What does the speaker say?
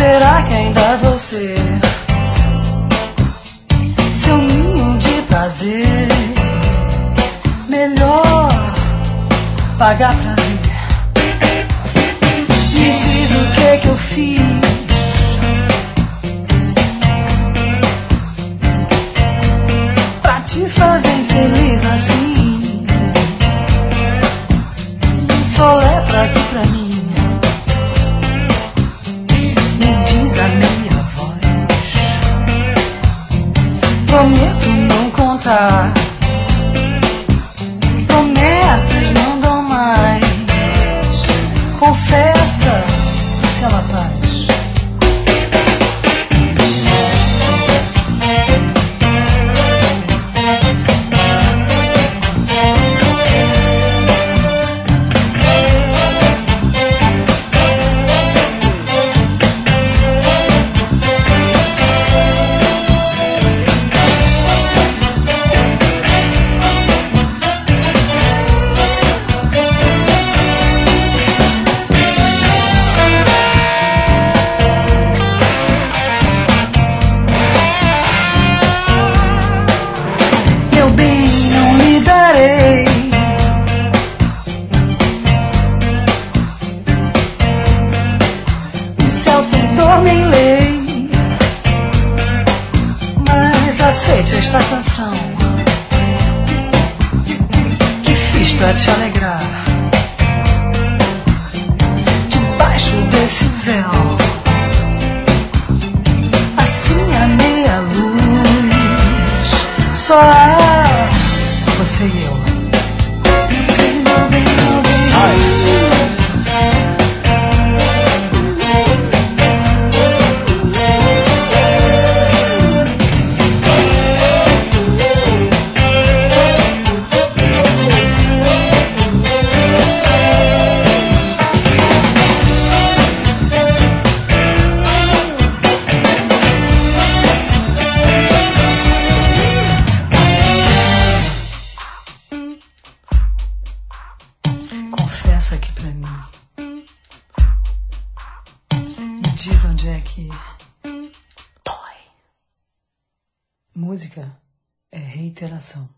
será que ainda vou ser seu ninho de prazer? Melhor pagar pra ver. Me diz o que eu fiz pra te fazer infeliz assim. Soletra aqui pra mim. Me diz a minha voz. Prometo não contar. Promessas não dão mais. Confessa se ela faz. O céu sem dor nem lei, mas aceite esta canção que fiz pra te alegrar. Debaixo desse véu, assim a meia luz, só há você e eu. Confessa aqui pra mim. Me diz onde é que dói. Música é reiteração.